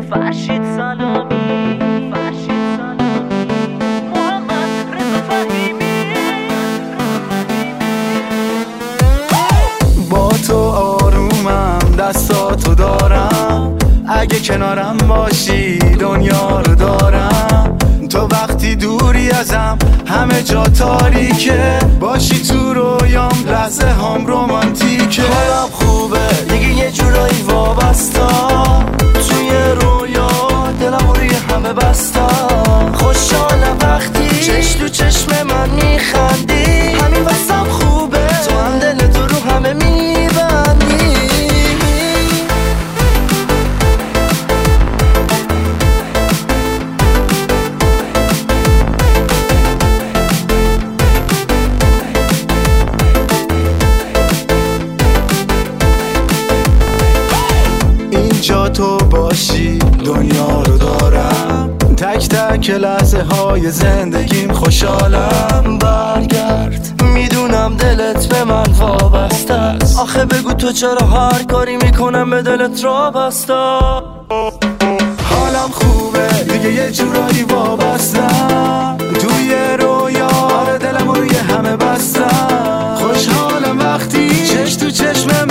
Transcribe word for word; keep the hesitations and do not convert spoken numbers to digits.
فرشید سلامی، فرشید سلامی، محمد رضا فهیمی. با تو آرومم، دستاتو دارم، اگه کنارم باشی دنیا رو دارم. تو وقتی دوری ازم همه جا تاریکه، باشی تو رویام لحظه هم رومانتیکه. حالم خوبه دیگه یه جورایی وابستم، توی رویا دلم روی همه بستم. خوشحالم وقتی چشم تو چشم من میخندی، همین واسم خوبه تو هم دل تو رو همه میبندی. اینجا تو باشی دنیا رو دارم، تک تک لحظه های زندگیم خوشحالم. برگرد میدونم دلت به من وابسته است، آخه بگو تو چرا هر کاری میکنم به دلت را بسته. حالم خوبه دیگه یه جورایی وابستم، توی رویا آره دلم روی همه بستم. خوشحالم وقتی چشم تو چشم